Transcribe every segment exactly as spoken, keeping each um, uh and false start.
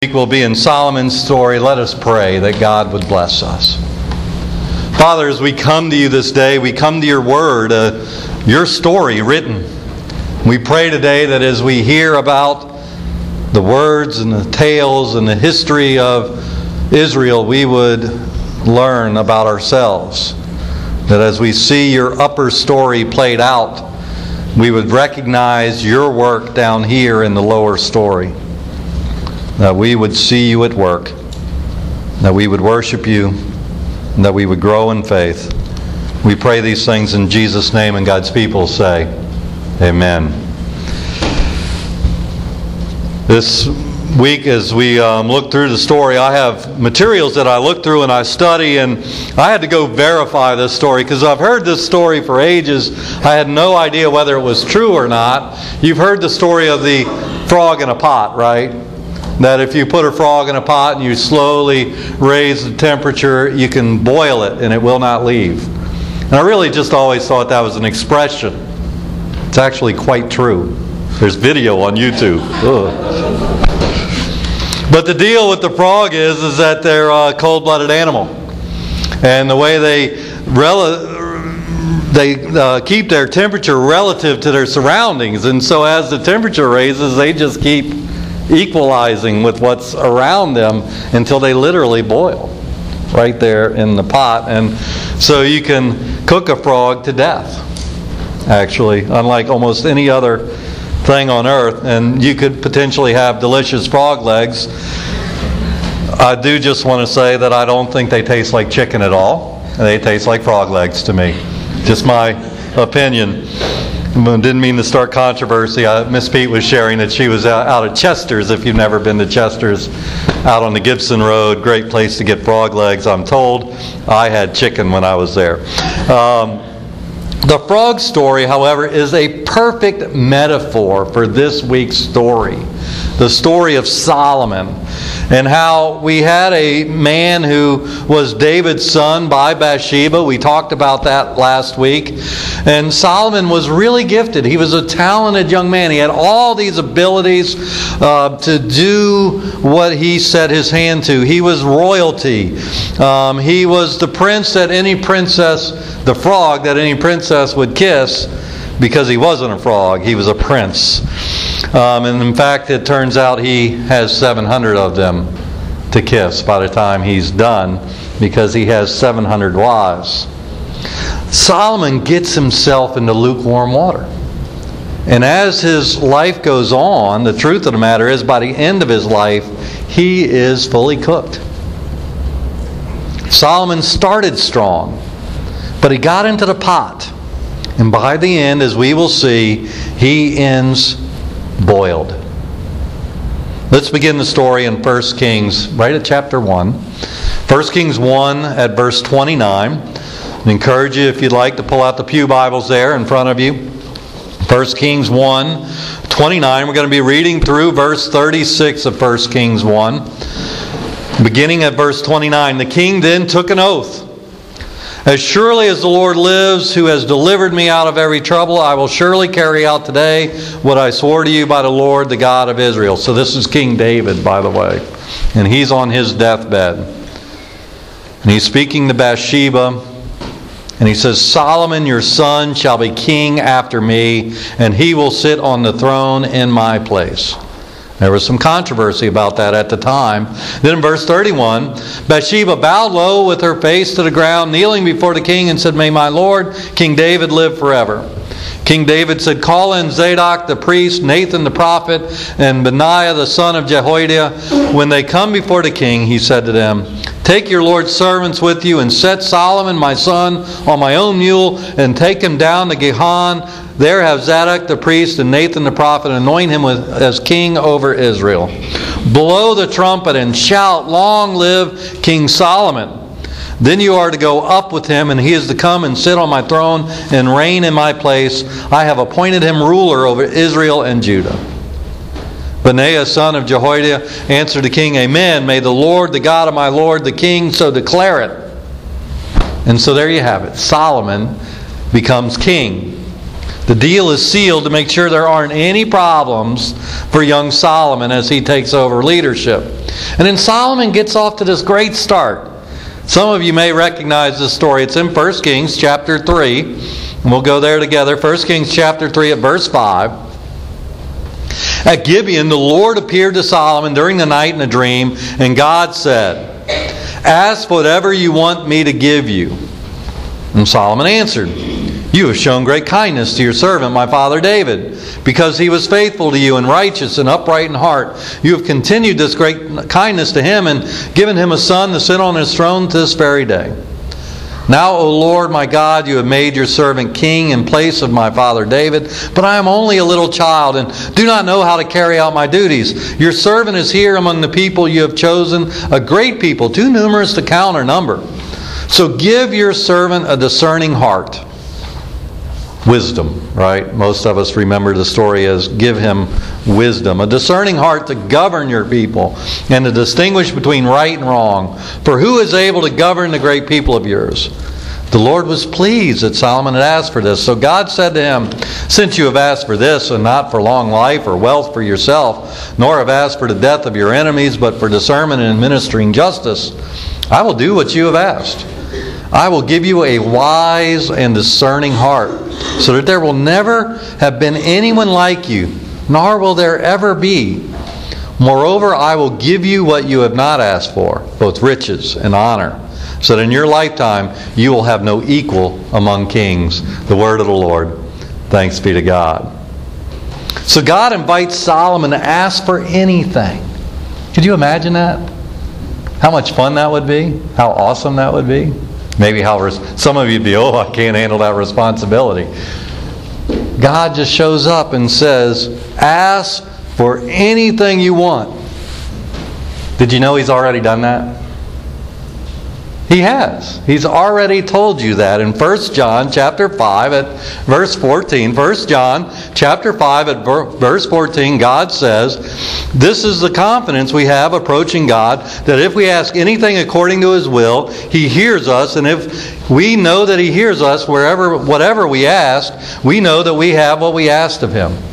Week will be in Solomon's story. Let us pray that God would bless us. Father, as we come to you this day, we come to your word, uh, your story written. We pray today that as we hear about the words and the tales and the history of Israel, we would learn about ourselves. That as we see your upper story played out, we would recognize your work down here in the lower story. That we would see you at work, that we would worship you, and that we would grow in faith. We pray these things in Jesus' name, and God's people say, Amen. This week as we um, look through the story, I have materials that I look through and I study, and I had to go verify this story because I've heard this story for ages. I had no idea whether it was true or not. You've heard the story of the frog in a pot, right? That if you put a frog in a pot and you slowly raise the temperature, you can boil it and it will not leave. And I really just always thought that was an expression. It's actually quite true. There's video on YouTube. Ugh. But the deal with the frog is, is that they're a cold-blooded animal. And the way they rel- they uh, keep their temperature relative to their surroundings. And so as the temperature raises, they just keep equalizing with what's around them until they literally boil right there in the pot. And so you can cook a frog to death, actually, unlike almost any other thing on earth. And you could potentially have delicious frog legs. I do just want to say that I don't think they taste like chicken at all. They taste like frog legs to me. Just my opinion. Didn't mean to start controversy. Uh, Miss Pete was sharing that she was out, out of Chester's. If you've never been to Chester's, out on the Gibson Road, great place to get frog legs, I'm told. I had chicken when I was there. Um, the frog story, however, is a perfect metaphor for this week's story. The story of Solomon, and how we had a man who was David's son by Bathsheba. We talked about that last week. And Solomon was really gifted. He was a talented young man. He had all these abilities uh, to do what he set his hand to. He was royalty. Um, he was the prince that any princess, the frog that any princess would kiss, because he wasn't a frog. He was a prince. Um, and in fact, it turns out he has seven hundred of them to kiss by the time he's done, because he has seven hundred wives. Solomon gets himself into lukewarm water. And as his life goes on, the truth of the matter is, by the end of his life, he is fully cooked. Solomon started strong, but he got into the pot. And by the end, as we will see, he ends boiled. Let's begin the story in First Kings, right at chapter one. First Kings one at verse twenty-nine. I encourage you, if you'd like, to pull out the pew Bibles there in front of you. First Kings one, twenty-nine. We're going to be reading through verse thirty-six of First Kings one. Beginning at verse twenty-nine. The king then took an oath. As surely as the Lord lives, who has delivered me out of every trouble, I will surely carry out today what I swore to you by the Lord, the God of Israel. So this is King David, by the way. And he's on his deathbed. And he's speaking to Bathsheba. And he says, Solomon, your son, shall be king after me, and he will sit on the throne in my place. There was some controversy about that at the time. Then in verse thirty-one, Bathsheba bowed low with her face to the ground, kneeling before the king, and said, May my lord, King David, live forever. King David said, Call in Zadok the priest, Nathan the prophet, and Benaiah the son of Jehoiada. When they come before the king, he said to them, Take your Lord's servants with you, and set Solomon my son on my own mule, and take him down to Gihon. There have Zadok the priest and Nathan the prophet, and anoint him with, as king over Israel. Blow the trumpet and shout, Long live King Solomon. Then you are to go up with him, and he is to come and sit on my throne and reign in my place. I have appointed him ruler over Israel and Judah. Benaiah, son of Jehoiada, answered the king, Amen. May the Lord, the God of my Lord, the king, so declare it. And so there you have it. Solomon becomes king. The deal is sealed to make sure there aren't any problems for young Solomon as he takes over leadership. And then Solomon gets off to this great start. Some of you may recognize this story. It's in First Kings chapter three. And we'll go there together. First Kings chapter three at verse five. At Gibeon, the Lord appeared to Solomon during the night in a dream, and God said, "Ask whatever you want me to give you." And Solomon answered, "You have shown great kindness to your servant, my father David, because he was faithful to you and righteous and upright in heart. You have continued this great kindness to him and given him a son to sit on his throne to this very day. Now, O Lord my God, you have made your servant king in place of my father David, but I am only a little child and do not know how to carry out my duties. Your servant is here among the people you have chosen, a great people, too numerous to count or number. So give your servant a discerning heart." Wisdom, right? Most of us remember the story as give him wisdom. A discerning heart to govern your people and to distinguish between right and wrong. For who is able to govern the great people of yours? The Lord was pleased that Solomon had asked for this. So God said to him, "Since you have asked for this, and not for long life or wealth for yourself, nor have asked for the death of your enemies, but for discernment and administering justice, I will do what you have asked. I will give you a wise and discerning heart, so that there will never have been anyone like you, nor will there ever be. Moreover, I will give you what you have not asked for, both riches and honor, so that in your lifetime you will have no equal among kings." The word of the Lord. Thanks be to God. So God invites Solomon to ask for anything. Could you imagine that? How much fun that would be? How awesome that would be? Maybe how res- some of you would be, "Oh, I can't handle that responsibility." God just shows up and says, "Ask for anything you want." Did you know He's already done that? He has. He's already told you that in First John chapter five at verse fourteen. First John chapter five at verse fourteen, God says, "This is the confidence we have approaching God, that if we ask anything according to His will, He hears us. And if we know that He hears us wherever, whatever we ask, we know that we have what we asked of Him."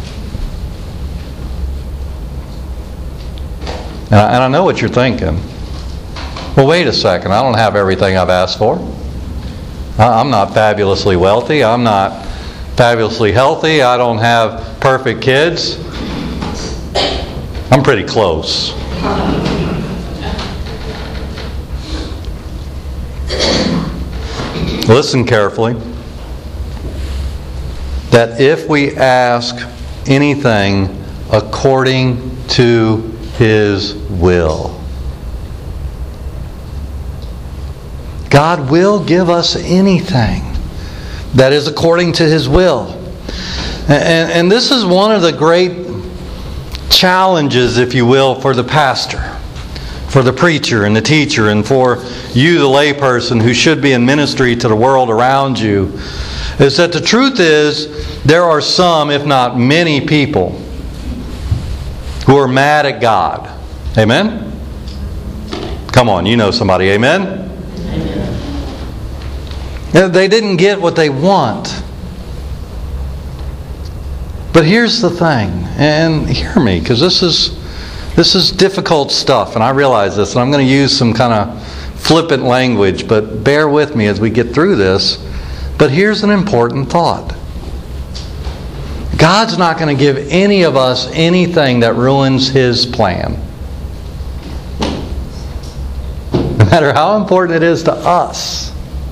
And I, and I know what you're thinking. Well, wait a second. I don't have everything I've asked for. I'm not fabulously wealthy. I'm not fabulously healthy. I don't have perfect kids. I'm pretty close. Listen carefully. That if we ask anything according to His will, God will give us anything that is according to His will. And, and this is one of the great challenges, if you will, for the pastor, for the preacher and the teacher, and for you, the layperson who should be in ministry to the world around you, is that the truth is there are some, if not many people, who are mad at God. Amen? Come on, you know somebody. Amen? They didn't get what they want. But here's the thing, and hear me, because this is this is difficult stuff, and I realize this, and I'm going to use some kind of flippant language, but bear with me as we get through this. But here's an important thought. God's not going to give any of us anything that ruins His plan. No matter how important it is to us.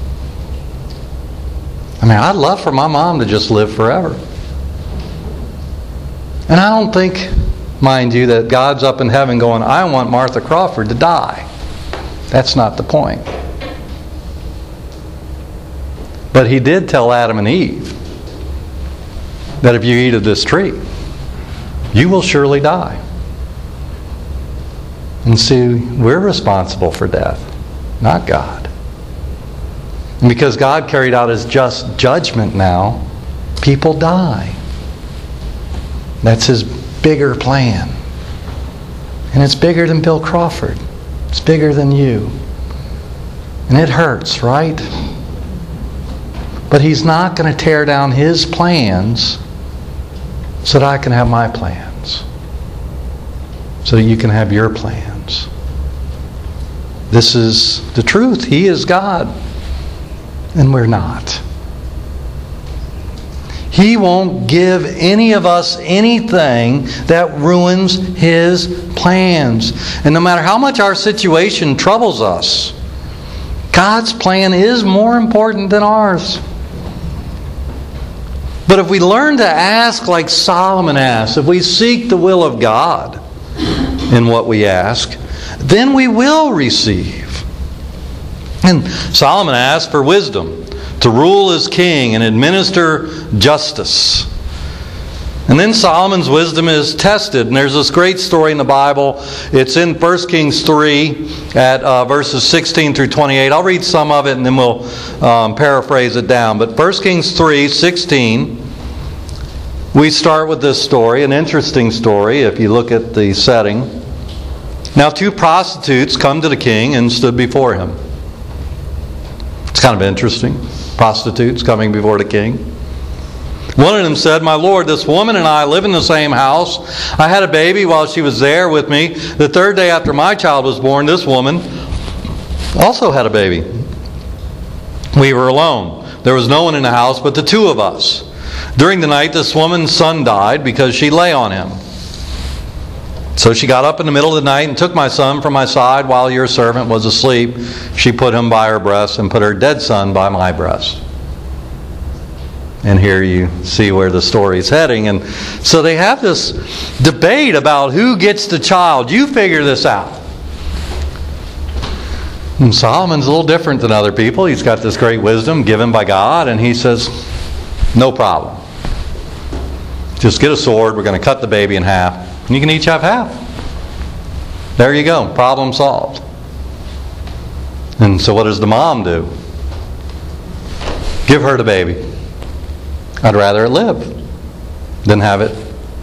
I mean, I'd love for my mom to just live forever. And I don't think, mind you, that God's up in heaven going, "I want Martha Crawford to die." That's not the point. But He did tell Adam and Eve that if you eat of this tree, you will surely die. And see, we're responsible for death, not God. And because God carried out His just judgment now, people die. That's His bigger plan. And it's bigger than Bill Crawford. It's bigger than you. And it hurts, right? But He's not going to tear down His plans so that I can have my plans, so that you can have your plans. This is the truth. He is God, and we're not. He won't give any of us anything that ruins His plans. And no matter how much our situation troubles us, God's plan is more important than ours. But if we learn to ask like Solomon asked, if we seek the will of God in what we ask, then we will receive. And Solomon asked for wisdom to rule as king and administer justice. And then Solomon's wisdom is tested. And there's this great story in the Bible. It's in First Kings three at uh, verses sixteen through twenty-eight. I'll read some of it and then we'll um, paraphrase it down. But First Kings three sixteen, we start with this story, an interesting story if you look at the setting. Now two prostitutes come to the king and stood before him. It's kind of interesting. Prostitutes coming before the king. One of them said, "My lord, this woman and I live in the same house. I had a baby while she was there with me. The third day after my child was born, this woman also had a baby. We were alone. There was no one in the house but the two of us. During the night, this woman's son died because she lay on him. So she got up in the middle of the night and took my son from my side while your servant was asleep. She put him by her breast and put her dead son by my breast." And here you see where the story is heading. And so they have this debate about who gets the child. You figure this out. And Solomon's a little different than other people. He's got this great wisdom given by God. And he says, no problem. Just get a sword. We're going to cut the baby in half. And you can each have half. There you go. Problem solved. And so what does the mom do? Give her the baby. I'd rather it live than have it.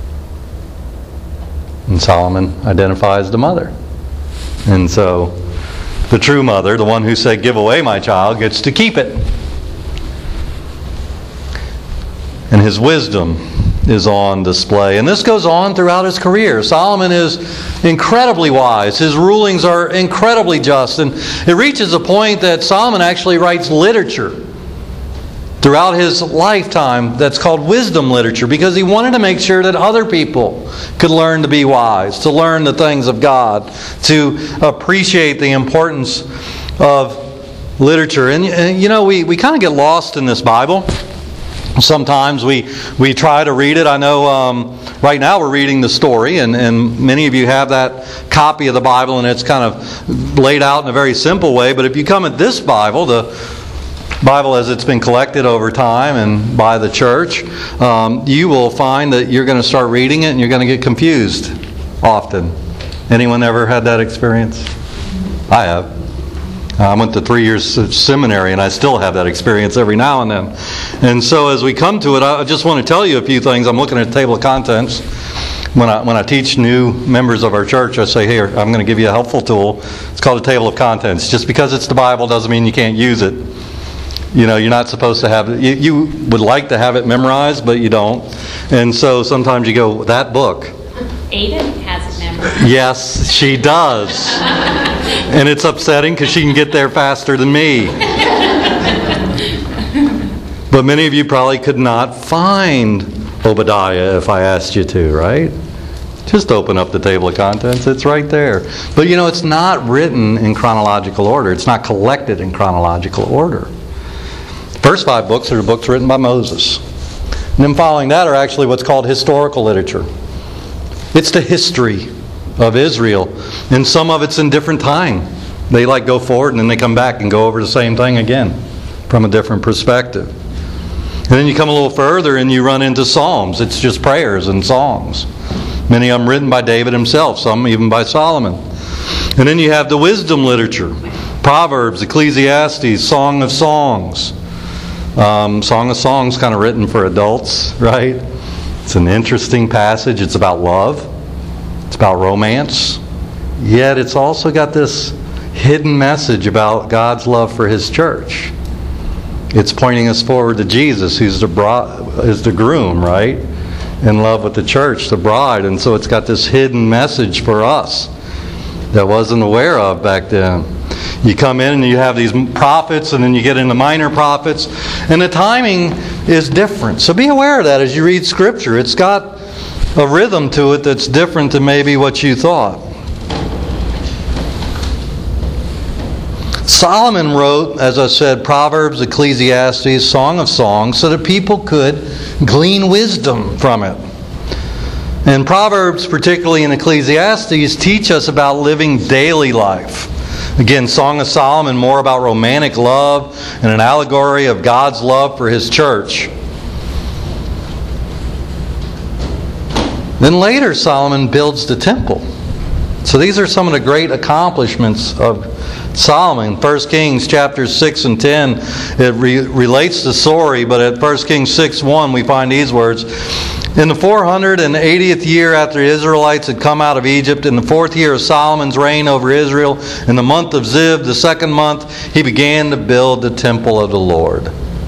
And Solomon identifies the mother. And so the true mother, the one who said, "Give away my child," gets to keep it. And his wisdom is on display. And this goes on throughout his career. Solomon is incredibly wise. His rulings are incredibly just. And it reaches a point that Solomon actually writes literature throughout his lifetime that's called wisdom literature, because he wanted to make sure that other people could learn to be wise, to learn the things of God, to appreciate the importance of literature. And, and you know, we, we kind of get lost in this Bible. Sometimes we, we try to read it. I know um, right now we're reading the story, and, and many of you have that copy of the Bible, and it's kind of laid out in a very simple way. But if you come at this Bible, the Bible as it's been collected over time and by the church, um, you will find that you're going to start reading it and you're going to get confused often. Anyone ever had that experience? I have. I went to three years of seminary and I still have that experience every now and then. And so as we come to it, I just want to tell you a few things. I'm looking at the table of contents. When I, when I teach new members of our church, I say, here, I'm going to give you a helpful tool. It's called a table of contents. Just because it's the Bible doesn't mean you can't use it. You know, you're not supposed to have it. You, you would like to have it memorized, but you don't. And so sometimes you go, that book. Ada has it memorized. Yes, she does. And it's upsetting because she can get there faster than me. But many of you probably could not find Obadiah if I asked you to, right? Just open up the table of contents. It's right there. But you know, it's not written in chronological order. It's not collected in chronological order. First five books are the books written by Moses. And then following that are actually what's called historical literature. It's the history of Israel. And some of it's in different time. They like go forward and then they come back and go over the same thing again from a different perspective. And then you come a little further and you run into Psalms. It's just prayers and songs. Many of them written by David himself, some even by Solomon. And then you have the wisdom literature. Proverbs, Ecclesiastes, Song of Songs. Um, Song of Songs kind of written for adults, right? It's an interesting passage. It's about love. It's about romance. Yet it's also got this hidden message about God's love for His church. It's pointing us forward to Jesus, who's the bro- is the groom, right? In love with the church, the bride. And so it's got this hidden message for us that wasn't aware of back then. You come in and you have these prophets, and then you get into minor prophets, and the timing is different. So be aware of that as you read Scripture. It's got a rhythm to it that's different than maybe what you thought. Solomon wrote, as I said, Proverbs, Ecclesiastes, Song of Songs, so that people could glean wisdom from it. And Proverbs, particularly in Ecclesiastes, teach us about living daily life. Again, Song of Solomon, more about romantic love and an allegory of God's love for His church. Then later, Solomon builds the temple. So these are some of the great accomplishments of Solomon. First Kings chapters six and ten, it re- relates the story, but at First Kings six one we find these words. In the four hundred eightieth year after the Israelites had come out of Egypt, in the fourth year of Solomon's reign over Israel, in the month of Ziv, the second month, he began to build the temple of the Lord.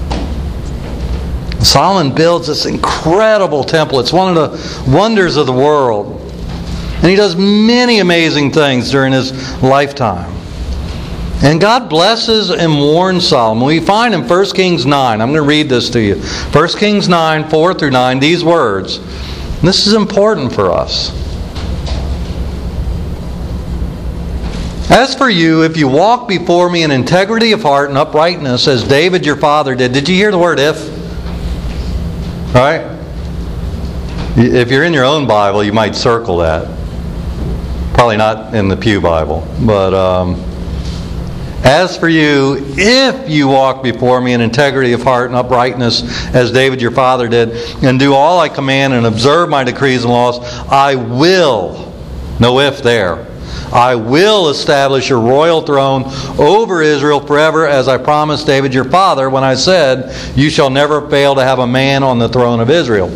Solomon builds this incredible temple. It's one of the wonders of the world. And he does many amazing things during his lifetime. And God blesses and warns Solomon. We find in First Kings nine, I'm going to read this to you. First Kings nine, four through nine, these words. And this is important for us. As for you, if you walk before me in integrity of heart and uprightness, as David your father did. Did you hear the word if? All right? If you're in your own Bible, you might circle that. Probably not in the Pew Bible. But um, as for you, if you walk before me in integrity of heart and uprightness, as David your father did, and do all I command and observe my decrees and laws, I will, no if there, I will establish a royal throne over Israel forever, as I promised David your father when I said, you shall never fail to have a man on the throne of Israel.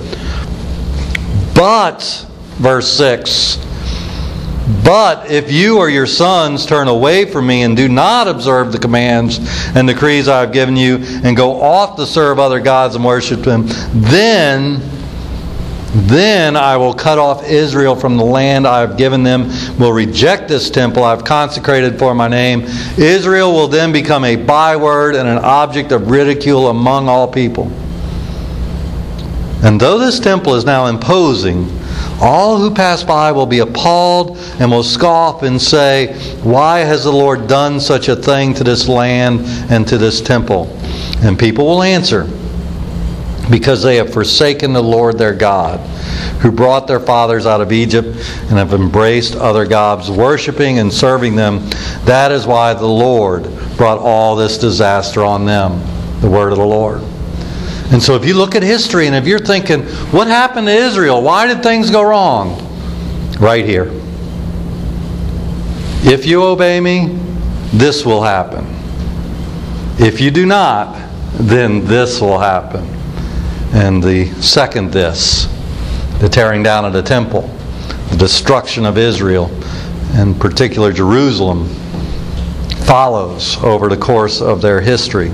But, verse six, but if you or your sons turn away from me and do not observe the commands and decrees I have given you, and go off to serve other gods and worship them, then, then I will cut off Israel from the land I have given them, will reject this temple I have consecrated for my name. Israel will then become a byword and an object of ridicule among all people. And though this temple is now imposing, all who pass by will be appalled and will scoff and say, why has the Lord done such a thing to this land and to this temple? And people will answer, because they have forsaken the Lord their God, who brought their fathers out of Egypt, and have embraced other gods, worshiping and serving them. That is why the Lord brought all this disaster on them. The word of the Lord. And so if you look at history, and if you're thinking, what happened to Israel? Why did things go wrong? Right here. If you obey me, this will happen. If you do not, then this will happen. And the second this, the tearing down of the temple, the destruction of Israel, in particular Jerusalem, follows over the course of their history.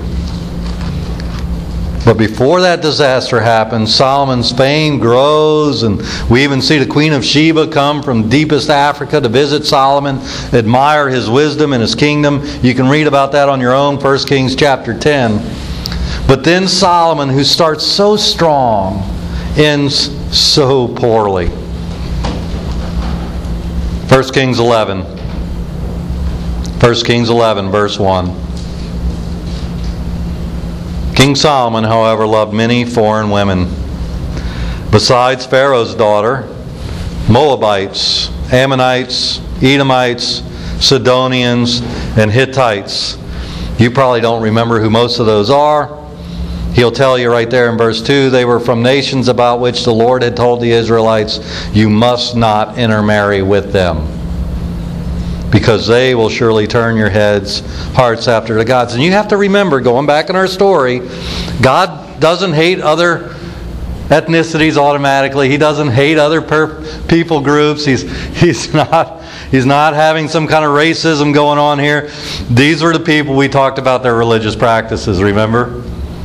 But before that disaster happens, Solomon's fame grows, and we even see the Queen of Sheba come from deepest Africa to visit Solomon, admire his wisdom and his kingdom. You can read about that on your own, First Kings chapter ten. But then Solomon, who starts so strong, ends so poorly. First Kings eleven. First Kings eleven, verse one. King Solomon, however, loved many foreign women. Besides Pharaoh's daughter, Moabites, Ammonites, Edomites, Sidonians, and Hittites. You probably don't remember who most of those are. He'll tell you right there in verse two, they were from nations about which the Lord had told the Israelites, you must not intermarry with them, because they will surely turn your heads, hearts after the gods. And you have to remember, going back in our story, God doesn't hate other ethnicities automatically. He doesn't hate other per- people groups. He's he's not he's not having some kind of racism going on here. These were the people we talked about their religious practices, remember?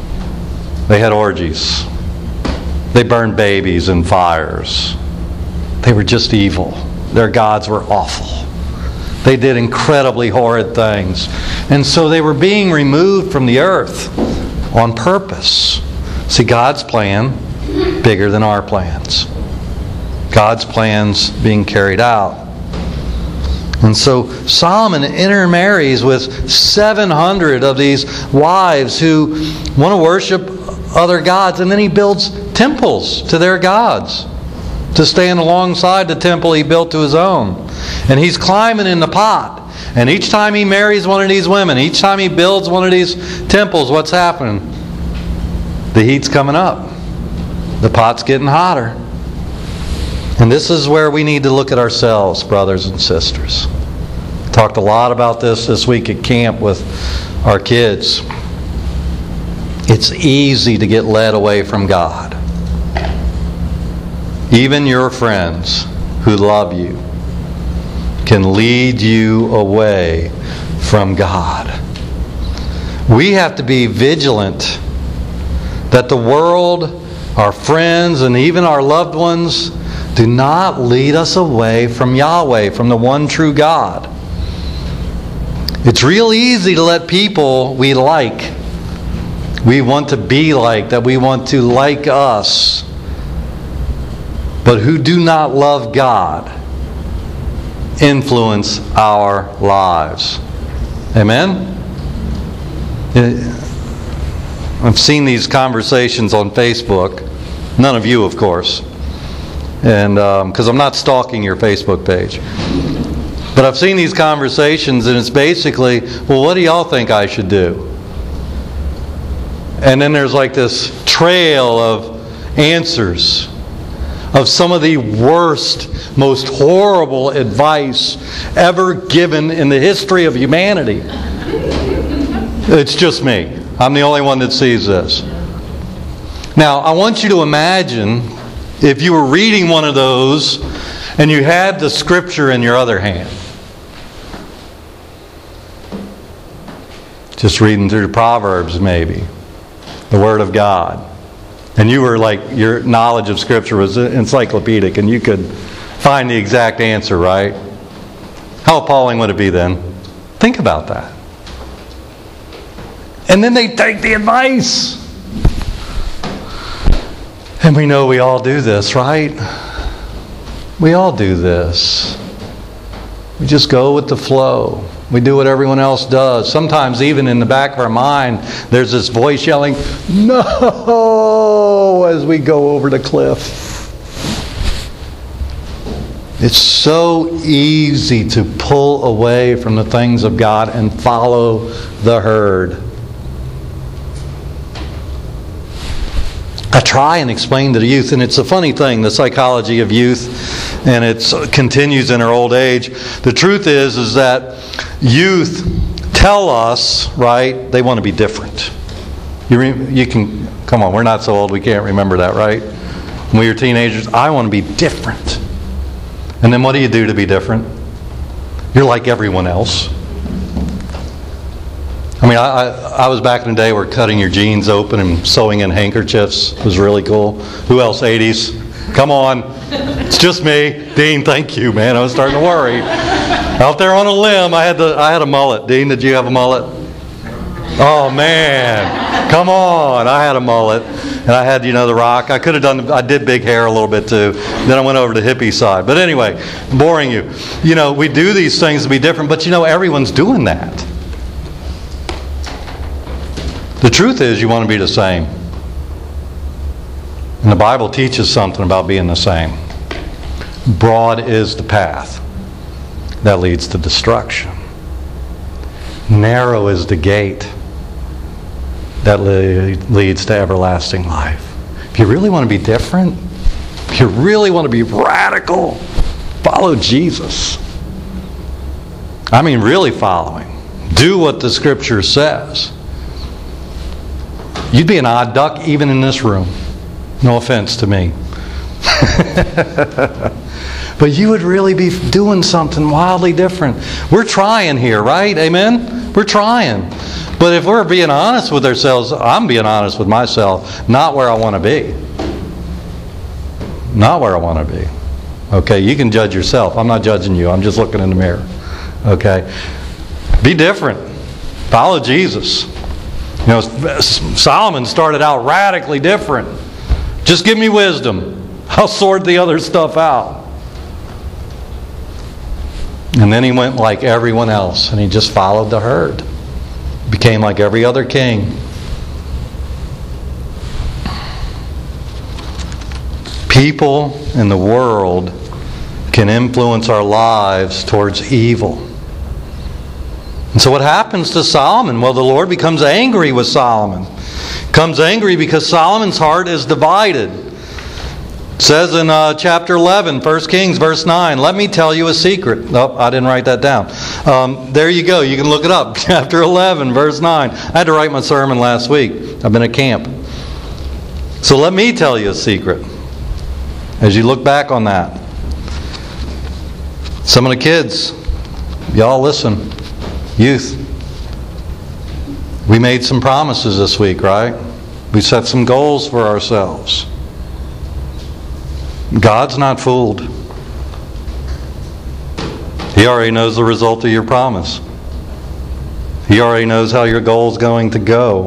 They had orgies. They burned babies in fires. They were just evil. Their gods were awful. They did incredibly horrid things. And so they were being removed from the earth on purpose. See, God's plan, bigger than our plans. God's plans being carried out. And so Solomon intermarries with seven hundred of these wives who want to worship other gods. And then he builds temples to their gods to stand alongside the temple he built to his own. And he's climbing in the pot. And each time he marries one of these women, each time he builds one of these temples, what's happening? The heat's coming up. The pot's getting hotter. And this is where we need to look at ourselves, brothers and sisters. Talked a lot about this this week at camp with our kids. It's easy to get led away from God. Even your friends who love you can lead you away from God. We have to be vigilant that the world, our friends, and even our loved ones do not lead us away from Yahweh, from the one true God. It's real easy to let people we like, we want to be like, that we want to like us, but who do not love God, influence our lives. Amen? I've seen these conversations on Facebook. None of you, of course. And because um, I'm not stalking your Facebook page. But I've seen these conversations, and it's basically, well, what do y'all think I should do? And then there's like this trail of answers of some of the worst, most horrible advice ever given in the history of humanity. It's just me. I'm the only one that sees this. Now, I want you to imagine if you were reading one of those and you had the scripture in your other hand. Just reading through the Proverbs, maybe. The Word of God. And you were like, your knowledge of scripture was encyclopedic and you could find the exact answer, right? How appalling would it be then? Think about that. And then they take the advice. And we know we all do this, right? We all do this. We just go with the flow. We do what everyone else does. Sometimes even in the back of our mind, there's this voice yelling, "No!" as we go over the cliff. It's so easy to pull away from the things of God and follow the herd. I try and explain to the youth, and it's a funny thing, the psychology of youth, and it continues in our old age. The truth is, is that youth tell us, right, they want to be different. You, re- you can, come on, we're not so old, we can't remember that, right? When we were teenagers, I want to be different. And then what do you do to be different? You're like everyone else. I mean, I, I, I was back in the day where cutting your jeans open and sewing in handkerchiefs was really cool. Who else? eighties? Come on. It's just me. Dean, thank you, man. I was starting to worry. Out there on a limb, I had the, I had a mullet. Dean, did you have a mullet? Oh, man. Come on. I had a mullet. And I had, you know, the rock. I could have done, I did big hair a little bit too. Then I went over to the hippie side. But anyway, boring you. You know, we do these things to be different, but you know, everyone's doing that. The truth is, you want to be the same. And the Bible teaches something about being the same. Broad is the path that leads to destruction. Narrow is the gate that le- leads to everlasting life. If you really want to be different, if you really want to be radical, follow Jesus. I mean, really following. Do what the Scripture says. You'd be an odd duck even in this room. No offense to me. But you would really be doing something wildly different. We're trying here, right? Amen? We're trying. But if we're being honest with ourselves, I'm being honest with myself, not where I want to be. Not where I want to be. Okay, you can judge yourself. I'm not judging you. I'm just looking in the mirror. Okay? Be different. Follow Jesus. You know, Solomon started out radically different. Just give me wisdom. I'll sort the other stuff out. And then he went like everyone else, and he just followed the herd. Became like every other king. People in the world can influence our lives towards evil. And so what happens to Solomon? Well, the Lord becomes angry with Solomon. Becomes angry because Solomon's heart is divided. It says in uh, chapter eleven, First Kings, verse nine, let me tell you a secret. Nope, I didn't write that down. Um, there you go. You can look it up. Chapter eleven, verse nine. I had to write my sermon last week. I've been at camp. So let me tell you a secret. As you look back on that. Some of the kids, y'all listen. Youth. We made some promises this week, right? We set some goals for ourselves. God's not fooled. He already knows the result of your promise. He already knows how your goal's going to go.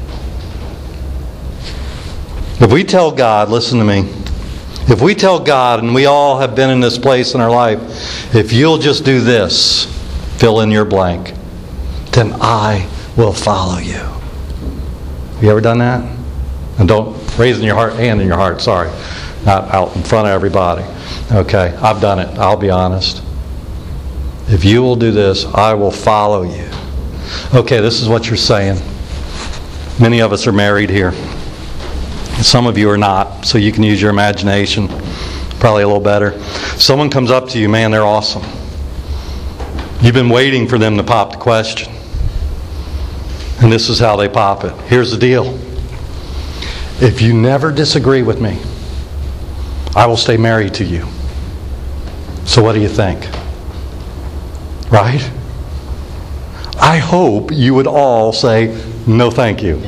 If we tell God, listen to me, if we tell God, and we all have been in this place in our life, if you'll just do this, fill in your blank, then I will follow you. Have you ever done that? And don't raise in your heart, hand in your heart, sorry. Not out in front of everybody. Okay, I've done it. I'll be honest. If you will do this, I will follow you. Okay, this is what you're saying. Many of us are married here. Some of you are not, so you can use your imagination. Probably a little better. Someone comes up to you, man, they're awesome. You've been waiting for them to pop the question. And this is how they pop it. Here's the deal. If you never disagree with me, I will stay married to you. So what do you think? Right? I hope you would all say, no thank you.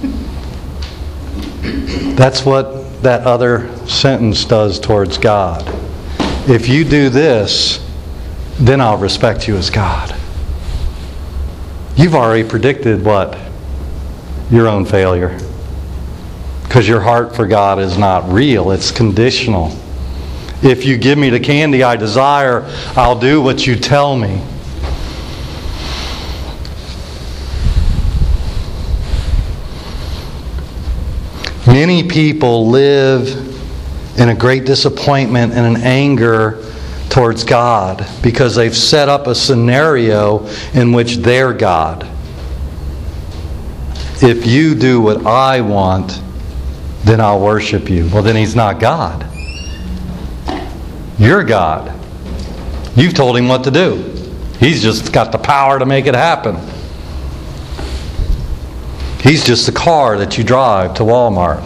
That's what that other sentence does towards God. If you do this, then I'll respect you as God. You've already predicted what? Your own failure. Because your heart for God is not real. It's conditional. If you give me the candy I desire, I'll do what you tell me. Many people live in a great disappointment and an anger towards God because they've set up a scenario in which they're God. If you do what I want, then I'll worship you. Well, then He's not God. You're God. You've told Him what to do. He's just got the power to make it happen. He's just the car that you drive to Walmart.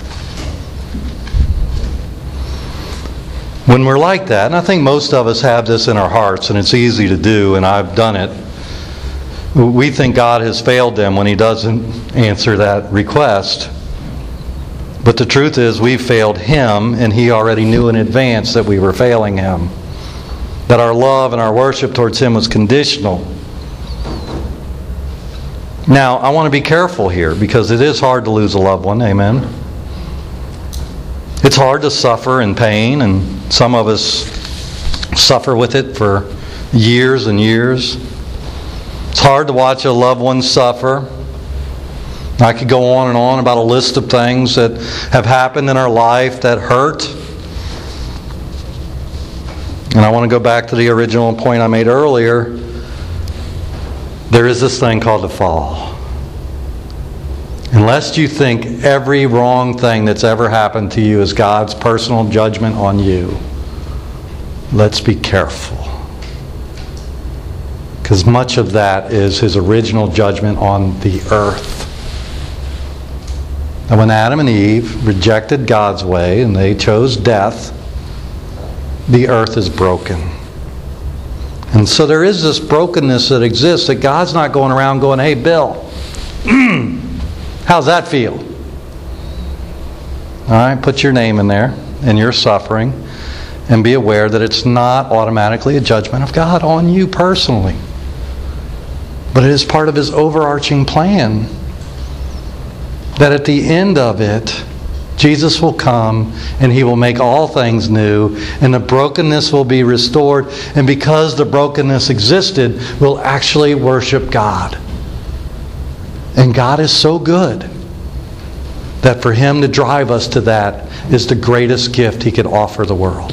When we're like that, and I think most of us have this in our hearts, and it's easy to do, and I've done it, we think God has failed them when He doesn't answer that request. But the truth is we've failed Him, and He already knew in advance that we were failing Him. That our love and our worship towards Him was conditional. Now, I want to be careful here because it is hard to lose a loved one. Amen. It's hard to suffer in pain, and some of us suffer with it for years and years. It's hard to watch a loved one suffer. I could go on and on about a list of things that have happened in our life that hurt. And I want to go back to the original point I made earlier. There is this thing called the fall. Unless you think every wrong thing that's ever happened to you is God's personal judgment on you, let's be careful. Because much of that is His original judgment on the earth. And when Adam and Eve rejected God's way and they chose death, the earth is broken. And so there is this brokenness that exists that God's not going around going, hey, Bill, How's that feel? All right, put your name in there and your suffering, and be aware that it's not automatically a judgment of God on you personally. But it is part of His overarching plan that at the end of it, Jesus will come and He will make all things new, and the brokenness will be restored. And because the brokenness existed, we'll actually worship God. And God is so good that for Him to drive us to that is the greatest gift He could offer the world.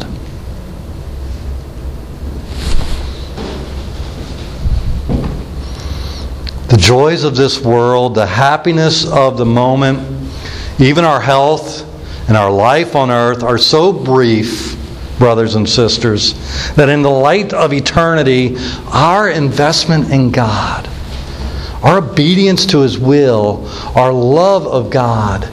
The joys of this world, the happiness of the moment, even our health and our life on earth are so brief, brothers and sisters, that in the light of eternity, our investment in God, our obedience to His will, our love of God,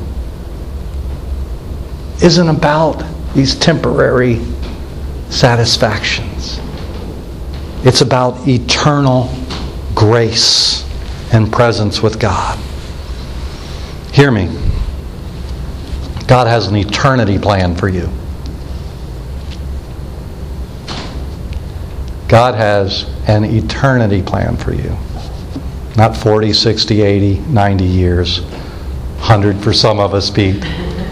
isn't about these temporary satisfactions. It's about eternal grace and presence with God. Hear me. God has an eternity plan for you. God has an eternity plan for you. Not forty, sixty, eighty, ninety years. one hundred for some of us, Pete.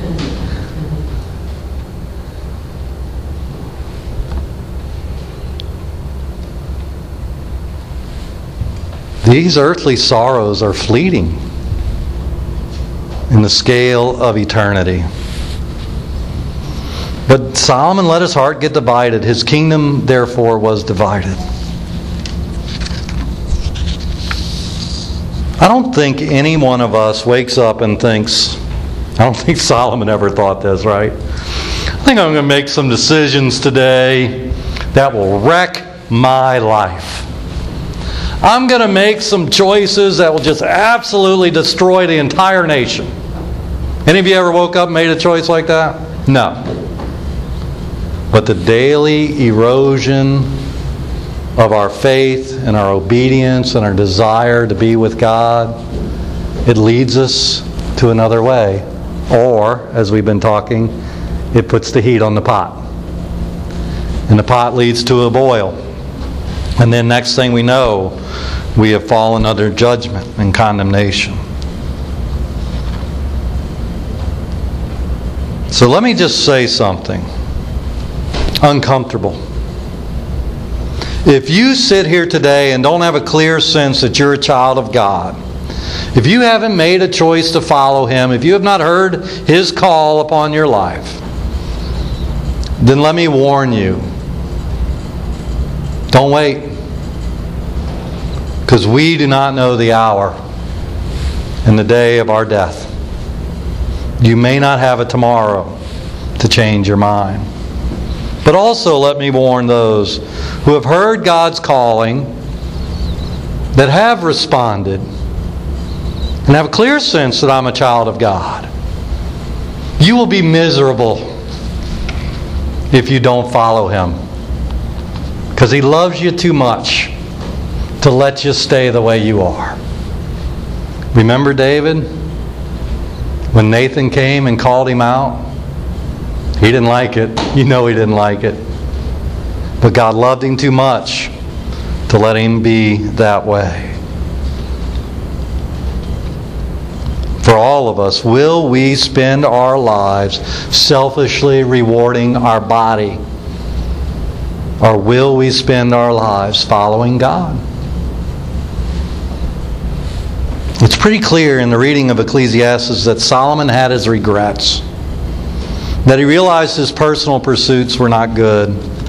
These earthly sorrows are fleeting in the scale of eternity. But Solomon let his heart get divided. His kingdom, therefore, was divided. I don't think any one of us wakes up and thinks, I don't think Solomon ever thought this, right? I think I'm going to make some decisions today that will wreck my life. I'm going to make some choices that will just absolutely destroy the entire nation. Any of you ever woke up and made a choice like that? No. But the daily erosion of our faith and our obedience and our desire to be with God, it leads us to another way. Or, as we've been talking, it puts the heat on the pot. And the pot leads to a boil. And then next thing we know, we have fallen under judgment and condemnation. So let me just say something uncomfortable. If you sit here today and don't have a clear sense that you're a child of God, if you haven't made a choice to follow Him, if you have not heard His call upon your life, then let me warn you, don't wait. Because we do not know the hour and the day of our death. You may not have a tomorrow to change your mind. But also let me warn those who have heard God's calling, that have responded, and have a clear sense that I'm a child of God. You will be miserable if you don't follow Him. Because He loves you too much to let you stay the way you are. Remember David? When Nathan came and called him out? He didn't like it. You know he didn't like it. But God loved him too much to let him be that way. For all of us, will we spend our lives selfishly rewarding our body? Or will we spend our lives following God? It's pretty clear in the reading of Ecclesiastes that Solomon had his regrets. That he realized his personal pursuits were not good.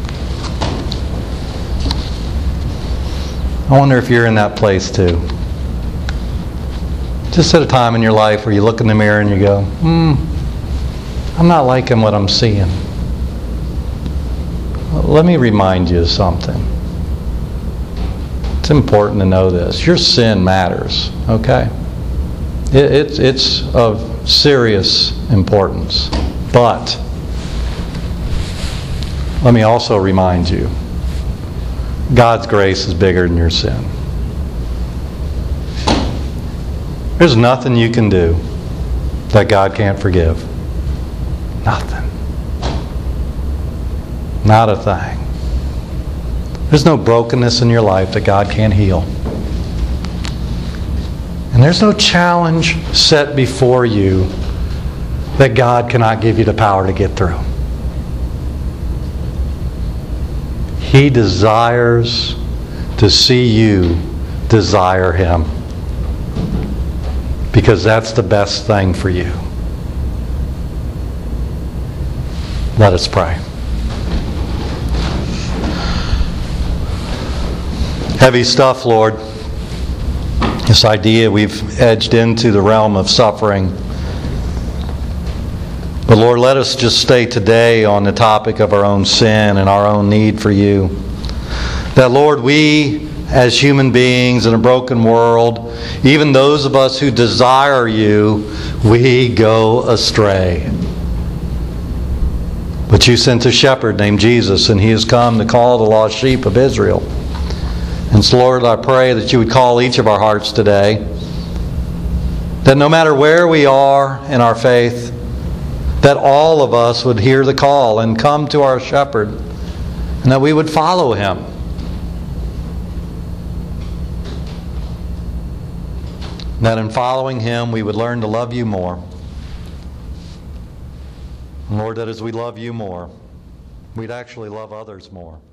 I wonder if you're in that place too. Just at a time in your life where you look in the mirror and you go, hmm, I'm not liking what I'm seeing. Well, let me remind you of something. It's important to know this. Your sin matters, okay? It, it, it's of serious importance. But let me also remind you, God's grace is bigger than your sin. There's nothing you can do that God can't forgive. Nothing. Not a thing. There's no brokenness in your life that God can't heal. And there's no challenge set before you that God cannot give you the power to get through. He desires to see you desire Him, because that's the best thing for you. Let us pray. Heavy stuff, Lord. This idea we've edged into the realm of suffering. But Lord, let us just stay today on the topic of our own sin and our own need for you. That, Lord, we as human beings in a broken world, even those of us who desire you, we go astray. But you sent a shepherd named Jesus, and he has come to call the lost sheep of Israel. And so, Lord, I pray that you would call each of our hearts today, that no matter where we are in our faith, that all of us would hear the call and come to our shepherd, and that we would follow him. That in following him, we would learn to love you more. And Lord, that as we love you more, we'd actually love others more.